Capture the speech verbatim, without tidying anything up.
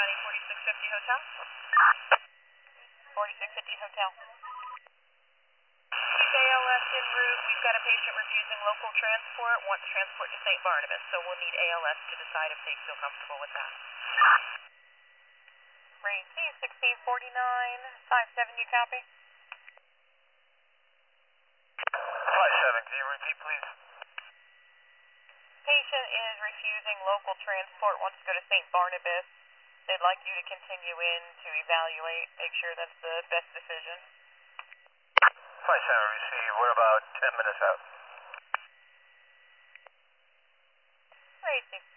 County forty-six fifty Hotel. forty-six fifty Hotel. A L S en route. We've got a patient refusing local transport, wants transport to Saint Barnabas, so we'll need A L S to decide if they feel comfortable with that. Range C sixteen forty-nine, five seven, you copy? five seven, can you repeat please? Patient is refusing local transport, wants to go to Saint Barnabas. They'd like you to continue in to evaluate, make sure that's the best decision. five seven, receive. We're about ten minutes out. Right,